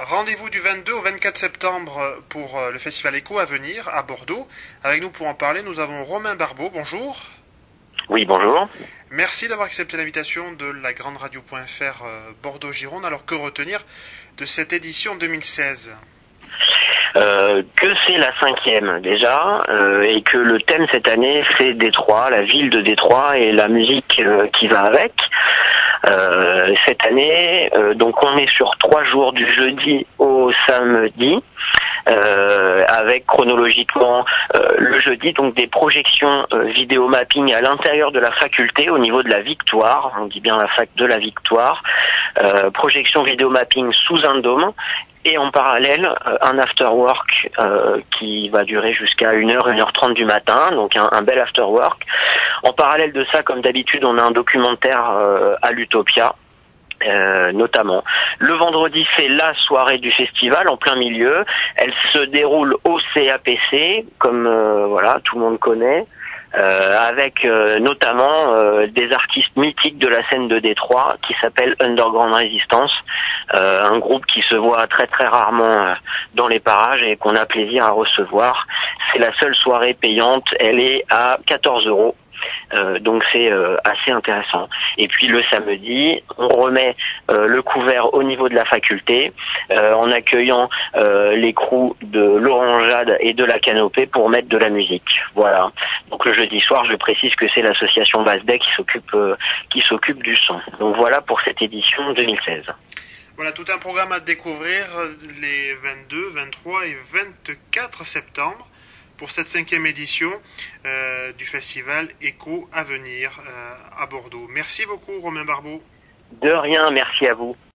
Rendez-vous du 22 au 24 septembre pour le festival Écho à venir à Bordeaux. Avec nous pour en parler, nous avons Romain Barbeau. Bonjour. Oui, bonjour. Merci d'avoir accepté l'invitation de la Grande Radio.fr Bordeaux-Gironde. Alors que retenir de cette édition 2016 ? Que c'est la 5e déjà, et que le thème cette année c'est Détroit, la ville de Détroit et la musique qui va avec. Cette année, donc on est sur 3 jours du jeudi au samedi. Avec chronologiquement le jeudi donc des projections vidéo mapping à l'intérieur de la faculté au niveau de la Victoire, on dit bien la fac de la Victoire, projection vidéo mapping sous un dôme et en parallèle un after work qui va durer jusqu'à 1h, 1h30 du matin, donc un bel after work. En parallèle de ça, comme d'habitude, on a un documentaire à l'Utopia. Notamment. Le vendredi, c'est la soirée du festival en plein milieu. Elle se déroule au CAPC, comme voilà, tout le monde connaît, avec notamment des artistes mythiques de la scène de Détroit qui s'appelle Underground Resistance, un groupe qui se voit très très rarement dans les parages et qu'on a plaisir à recevoir. C'est la seule soirée payante, elle est à 14 €. Donc c'est assez intéressant. Et puis le samedi, on remet le couvert au niveau de la faculté en accueillant les crews de l'Orangeade et de la Canopée pour mettre de la musique. Voilà. Donc le jeudi soir, je précise que c'est l'association Basdet qui s'occupe du son. Donc voilà pour cette édition 2016. Voilà, tout un programme à découvrir les 22, 23 et 24 septembre. Pour cette 5e édition du festival Écho à venir à Bordeaux. Merci beaucoup Romain Barbeau. De rien, merci à vous.